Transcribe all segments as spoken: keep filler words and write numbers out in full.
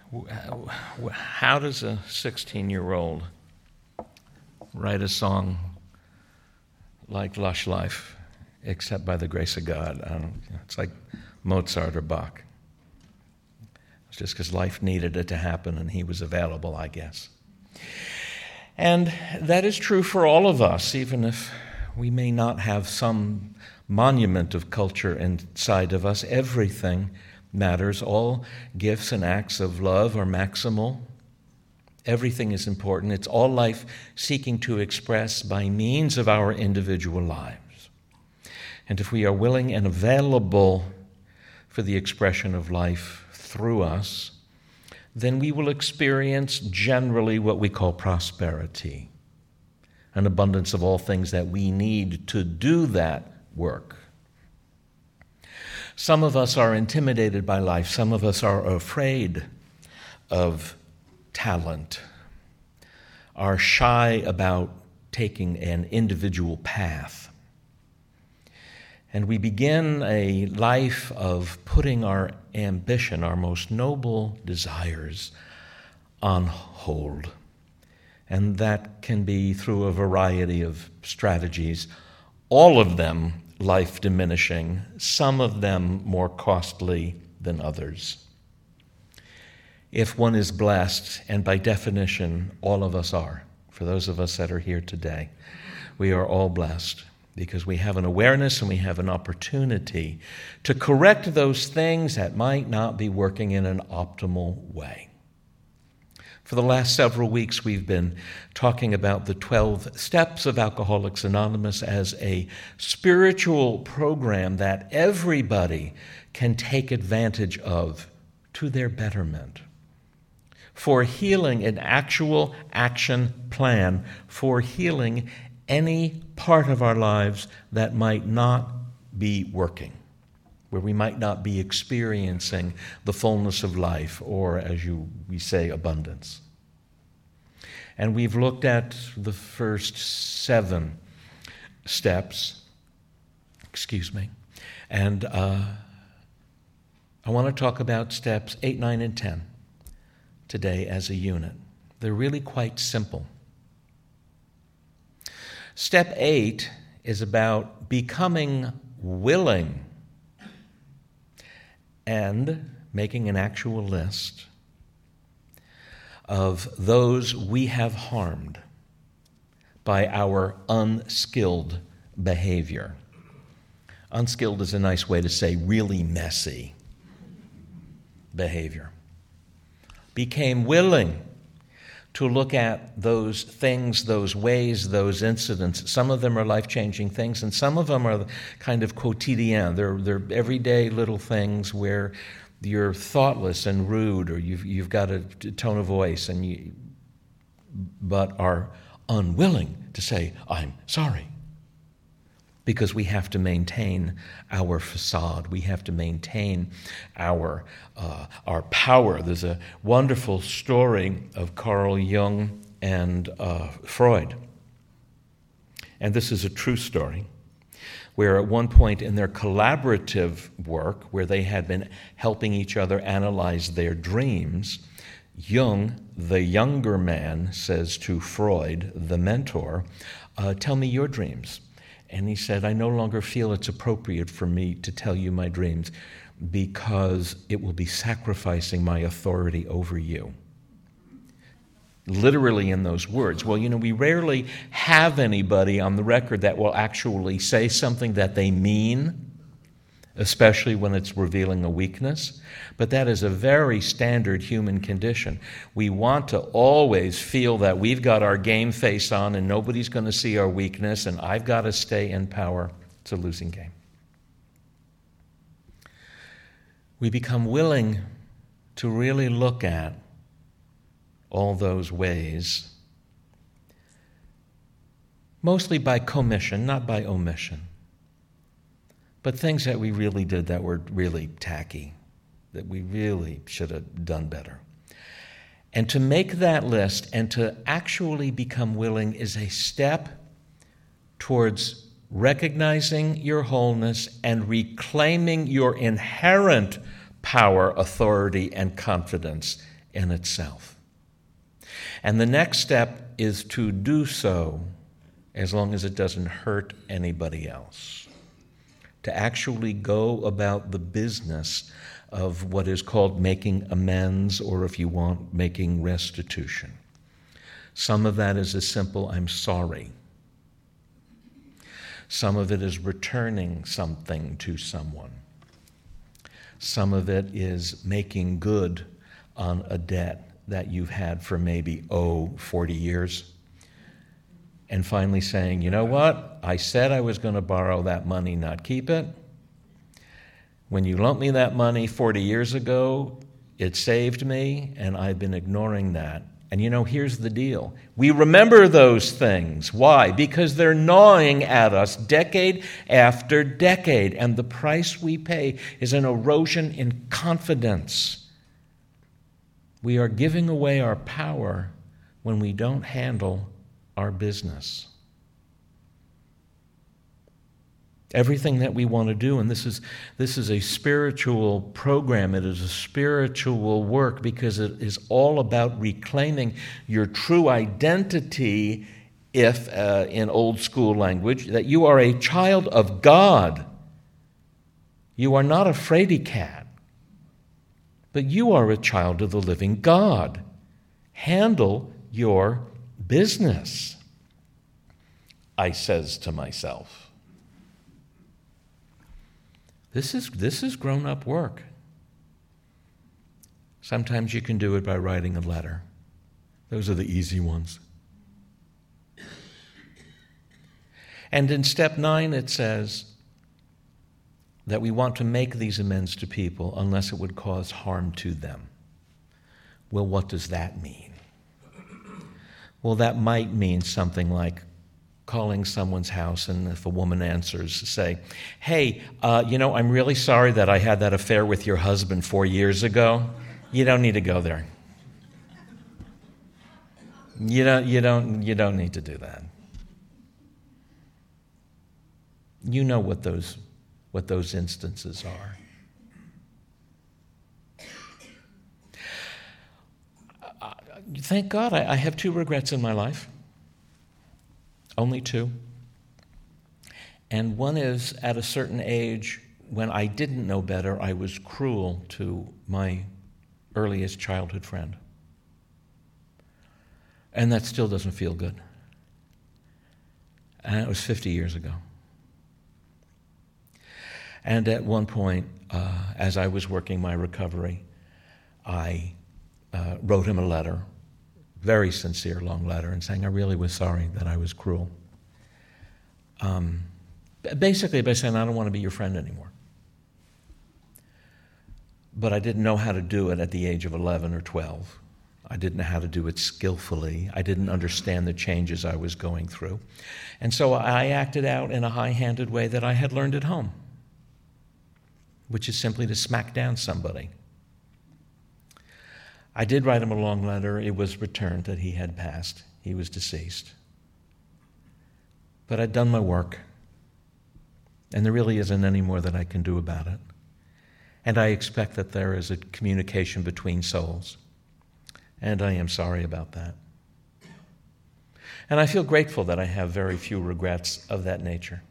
How does a sixteen-year-old write a song like Lush Life, except by the grace of God? I don't, it's like Mozart or Bach. It's just because life needed it to happen and he was available, I guess. And that is true for all of us, even if we may not have some monument of culture inside of us. Everything matters. All gifts and acts of love are maximal. Everything is important. It's all life seeking to express by means of our individual lives. And if we are willing and available for the expression of life through us, then we will experience generally what we call prosperity, an abundance of all things that we need to do that work. Some of us are intimidated by life. Some of us are afraid of talent, are shy about taking an individual path. And we begin a life of putting our ambition, our most noble desires, on hold. And that can be through a variety of strategies, all of them life diminishing, some of them more costly than others. If one is blessed, and by definition all of us are, for those of us that are here today, we are all blessed because we have an awareness and we have an opportunity to correct those things that might not be working in an optimal way. For the last several weeks, we've been talking about the twelve steps of Alcoholics Anonymous as a spiritual program that everybody can take advantage of to their betterment. For healing, an actual action plan for healing any part of our lives that might not be working, where we might not be experiencing the fullness of life, or, as you we say, abundance. And we've looked at the first seven steps, excuse me, and uh, I want to talk about steps eight, nine, and ten today as a unit. They're really quite simple. Step eight is about becoming willing and making an actual list of those we have harmed by our unskilled behavior. Unskilled is a nice way to say really messy behavior. Became willing to look at those things, those ways, those incidents. Some of them are life-changing things, and some of them are kind of quotidien. They're, they're everyday little things where you're thoughtless and rude, or you've, you've got a tone of voice, and you, but are unwilling to say, I'm sorry. Because we have to maintain our facade. We have to maintain our uh, our power. There's a wonderful story of Carl Jung and uh, Freud. And this is a true story, where at one point in their collaborative work, where they had been helping each other analyze their dreams, Jung, the younger man, says to Freud, the mentor, uh, tell me your dreams. And he said, I no longer feel it's appropriate for me to tell you my dreams because it will be sacrificing my authority over you. Literally in those words. Well, you know, we rarely have anybody on the record that will actually say something that they mean, especially when it's revealing a weakness. But that is a very standard human condition. We want to always feel that we've got our game face on and nobody's going to see our weakness, and I've got to stay in power. It's a losing game. We become willing to really look at all those ways, mostly by commission, not by omission, but things that we really did that were really tacky, that we really should have done better. And to make that list and to actually become willing is a step towards recognizing your wholeness and reclaiming your inherent power, authority, and confidence in itself. And the next step is to do so as long as it doesn't hurt anybody else. To actually go about the business of what is called making amends, or if you want, making restitution. Some of that is as simple, I'm sorry. Some of it is returning something to someone. Some of it is making good on a debt that you've had for maybe, oh, forty years. And finally saying, you know what? I said I was going to borrow that money, not keep it. When you loaned me that money forty years ago, it saved me, and I've been ignoring that. And you know, here's the deal. We remember those things. Why? Because they're gnawing at us decade after decade, and the price we pay is an erosion in confidence. We are giving away our power when we don't handle our business. Everything that we want to do, and this is this is a spiritual program, it is a spiritual work because it is all about reclaiming your true identity, if, uh, in old school language, that you are a child of God. You are not a fraidy cat, but you are a child of the living God. Handle your business, I says to myself. This is this is grown-up work. Sometimes you can do it by writing a letter. Those are the easy ones. And in step nine it says that we want to make these amends to people unless it would cause harm to them. Well, what does that mean? Well, that might mean something like calling someone's house, and if a woman answers, say, hey, uh, you know, I'm really sorry that I had that affair with your husband four years ago. You don't need to go there. You don't, you don't, you don't need to do that. You know what those, what those instances are. Uh, thank God I, I have two regrets in my life. Only two. And one is at a certain age, when I didn't know better, I was cruel to my earliest childhood friend. And that still doesn't feel good. And it was fifty years ago. And at one point, uh, as I was working my recovery, I uh, wrote him a letter, very sincere, long letter, and saying I really was sorry that I was cruel. Um, basically by saying I don't want to be your friend anymore. But I didn't know how to do it at the age of eleven or twelve. I didn't know how to do it skillfully. I didn't understand the changes I was going through. And so I acted out in a high-handed way that I had learned at home, which is simply to smack down somebody. I did write him a long letter. It was returned that he had passed. He was deceased. But I'd done my work, and there really isn't any more that I can do about it. And I expect that there is a communication between souls, and I am sorry about that. And I feel grateful that I have very few regrets of that nature.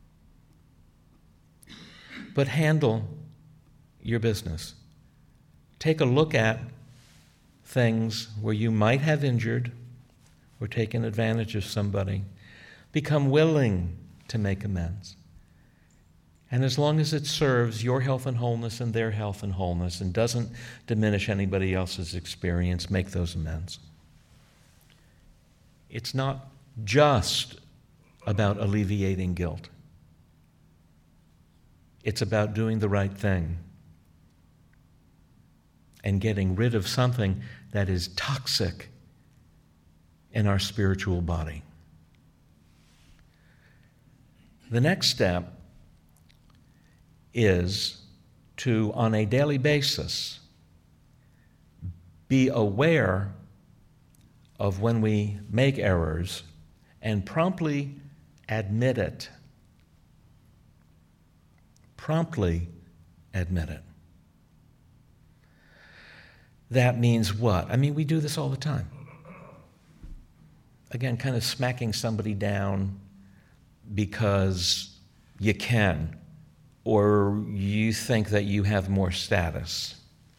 But handle your business. Take a look at things where you might have injured or taken advantage of somebody. Become willing to make amends. And as long as it serves your health and wholeness and their health and wholeness and doesn't diminish anybody else's experience, make those amends. It's not just about alleviating guilt. It's about doing the right thing and getting rid of something that is toxic in our spiritual body. The next step is to, on a daily basis, be aware of when we make errors and promptly admit it. Promptly admit it. that means what? I mean, we do this all the time. Again, kind of smacking somebody down because you can, or you think that you have more status.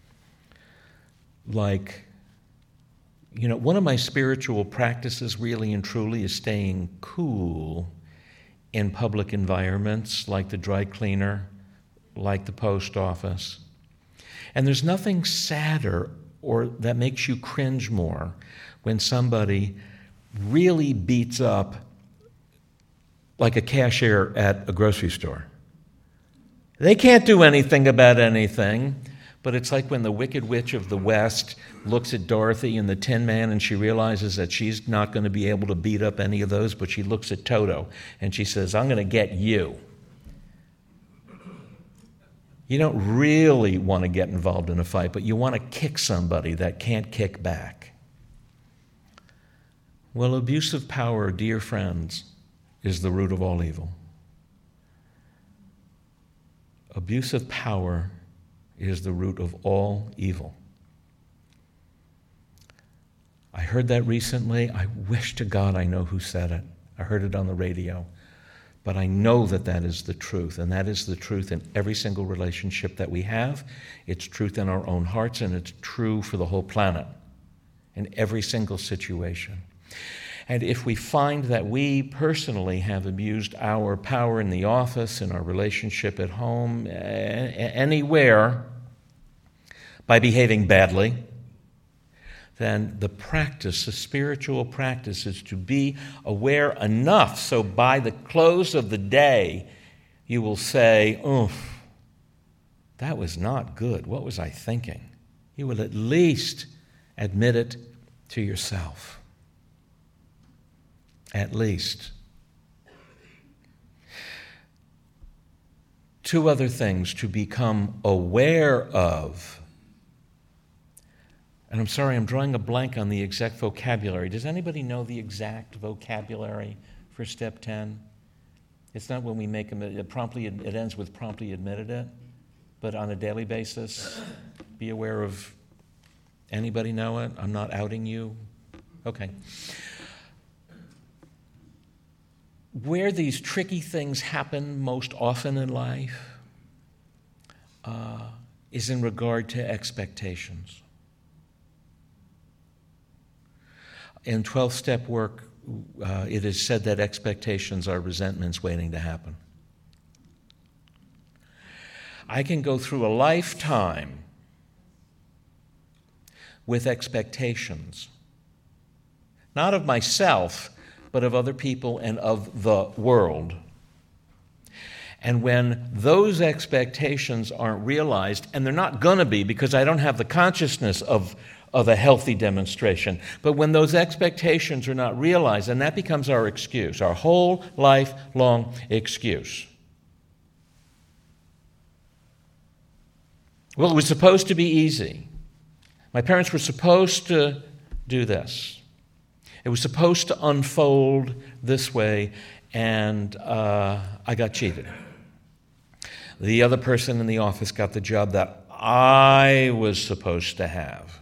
Like, you know, one of my spiritual practices really and truly is staying cool in public environments like the dry cleaner, like the post office. And there's nothing sadder or that makes you cringe more when somebody really beats up like a cashier at a grocery store. They can't do anything about anything, but it's like when the Wicked Witch of the West looks at Dorothy and the Tin Man and she realizes that she's not going to be able to beat up any of those, but she looks at Toto and she says, I'm going to get you. You don't really want to get involved in a fight, but you want to kick somebody that can't kick back. Well, abuse of power, dear friends, is the root of all evil. Abuse of power is the root of all evil. I heard that recently. I wish to God I know who said it. I heard it on the radio. But I know that that is the truth, and that is the truth in every single relationship that we have. It's truth in our own hearts, and it's true for the whole planet in every single situation. And if we find that we personally have abused our power in the office, in our relationship at home, anywhere, by behaving badly, then the practice, the spiritual practice, is to be aware enough so by the close of the day you will say, oof, that was not good. What was I thinking? You will at least admit it to yourself. At least. Two other things to become aware of. And I'm sorry, I'm drawing a blank on the exact vocabulary. Does anybody know the exact vocabulary for step ten? It's not when we make them, it promptly, it ends with promptly admitted it, but on a daily basis, be aware of, anybody know it? I'm not outing you. Okay. Where these tricky things happen most often in life uh, is in regard to expectations. In twelve-step work, uh, it is said that expectations are resentments waiting to happen. I can go through a lifetime with expectations, not of myself, but of other people and of the world. And when those expectations aren't realized, and they're not going to be because I don't have the consciousness of of a healthy demonstration. But when those expectations are not realized, and that becomes our excuse, our whole lifelong excuse. Well, it was supposed to be easy. My parents were supposed to do this. It was supposed to unfold this way, and uh, I got cheated. The other person in the office got the job that I was supposed to have.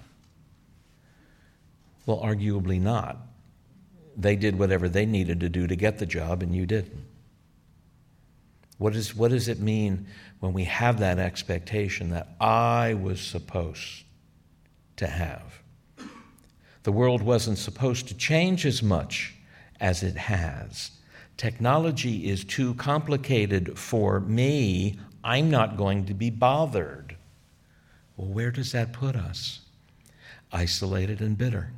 Well, arguably not. They did whatever they needed to do to get the job, and you didn't. What is, what does it mean when we have that expectation that I was supposed to have? The world wasn't supposed to change as much as it has. Technology is too complicated for me. I'm not going to be bothered. Well, where does that put us? Isolated and bitter.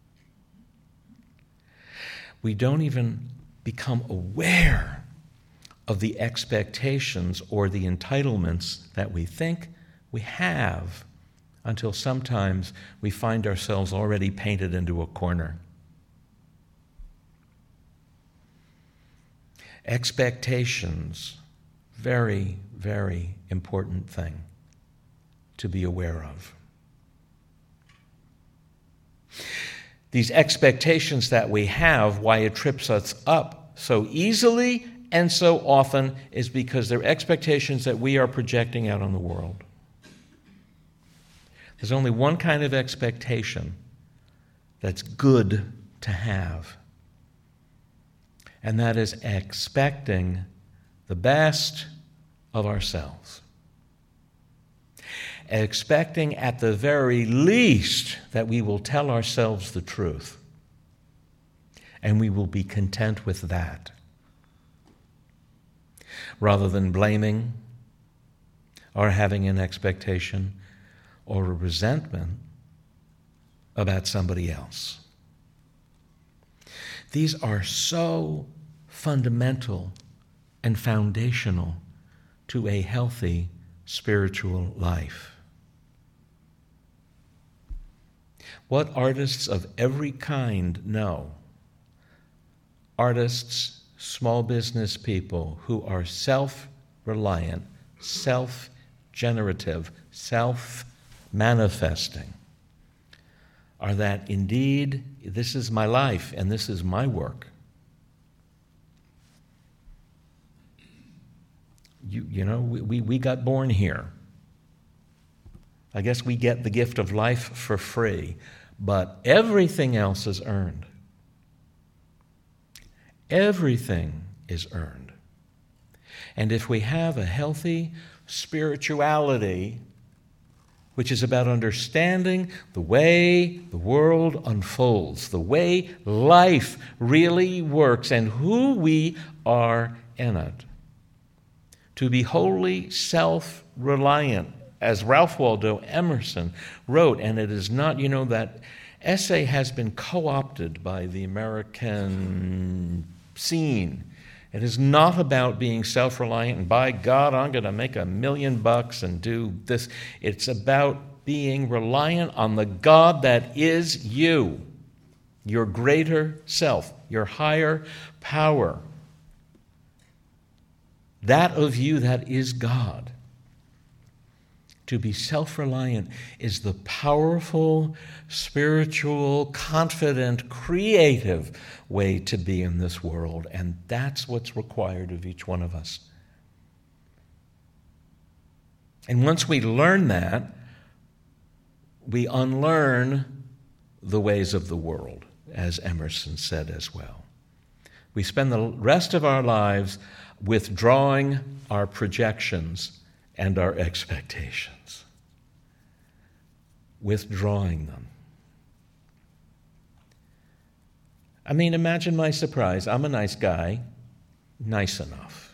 We don't even become aware of the expectations or the entitlements that we think we have until sometimes we find ourselves already painted into a corner. Expectations, very, very important thing to be aware of. These expectations that we have, why it trips us up so easily and so often, is because they're expectations that we are projecting out on the world. There's only one kind of expectation that's good to have, and that is expecting the best of ourselves. Expecting at the very least that we will tell ourselves the truth, and we will be content with that, rather than blaming or having an expectation or a resentment about somebody else. These are so fundamental and foundational to a healthy spiritual life. What artists of every kind know, artists, small business people who are self-reliant, self-generative, self-manifesting, are that indeed this is my life and this is my work. You, you know, we, we, we got born here. I guess we get the gift of life for free, but everything else is earned. Everything is earned. And if we have a healthy spirituality, which is about understanding the way the world unfolds, the way life really works, and who we are in it. To be wholly self-reliant, as Ralph Waldo Emerson wrote, and it is not, you know, that essay has been co-opted by the American scene. It is not about being self-reliant and, by God, I'm going to make a million bucks and do this. It's about being reliant on the God that is you, your greater self, your higher power. That of you that is God. To be self-reliant is the powerful, spiritual, confident, creative way to be in this world, and that's what's required of each one of us. And once we learn that, we unlearn the ways of the world, as Emerson said as well. We spend the rest of our lives withdrawing our projections and our expectations. Withdrawing them. I mean, imagine my surprise. I'm a nice guy, nice enough.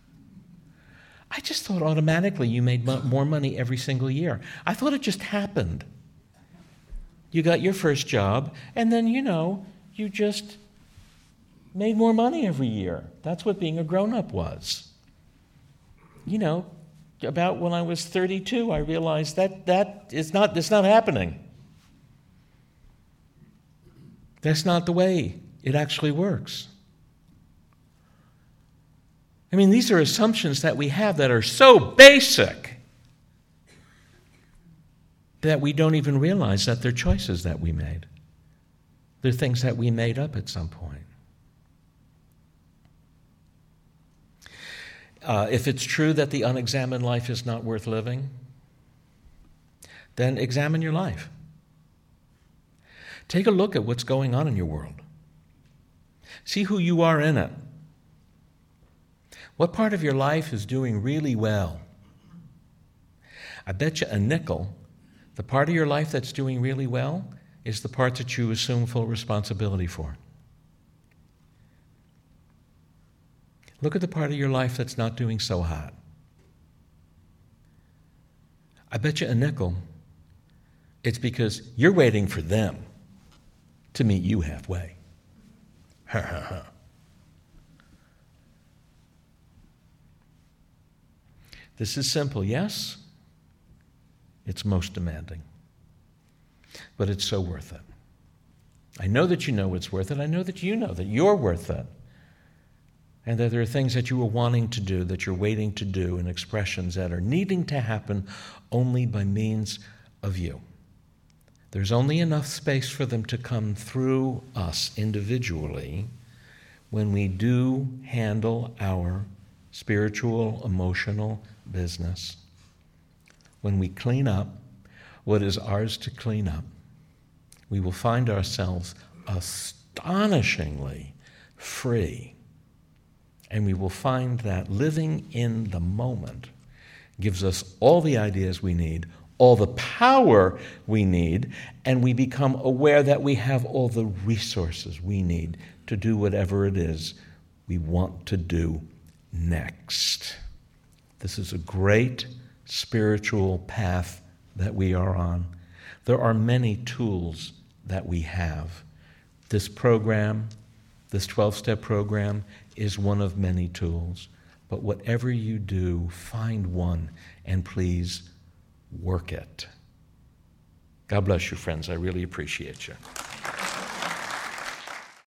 I just thought automatically you made more money every single year. I thought it just happened. You got your first job, and then, you know, you just made more money every year. That's what being a grown-up was. You know, about when I was thirty-two, I realized that that is not, it's not happening. That's not the way it actually works. I mean, these are assumptions that we have that are so basic that we don't even realize that they're choices that we made. They're things that we made up at some point. Uh, if it's true that the unexamined life is not worth living, then examine your life. Take a look at what's going on in your world. See who you are in it. What part of your life is doing really well? I bet you a nickel, the part of your life that's doing really well is the part that you assume full responsibility for. Look at the part of your life that's not doing so hot. I bet you a nickel, it's because you're waiting for them to meet you halfway. Ha ha ha. This is simple, yes? It's most demanding. But it's so worth it. I know that you know it's worth it. I know that you know that you're worth it. And that there are things that you are wanting to do, that you're waiting to do, and expressions that are needing to happen only by means of you. There's only enough space for them to come through us individually when we do handle our spiritual, emotional business. When we clean up, what is ours to clean up, we will find ourselves astonishingly free. And we will find that living in the moment gives us all the ideas we need, all the power we need, and we become aware that we have all the resources we need to do whatever it is we want to do next. This is a great spiritual path that we are on. There are many tools that we have. This program, this twelve-step program, is one of many tools. But whatever you do, find one and please work it. God bless you, friends. I really appreciate you.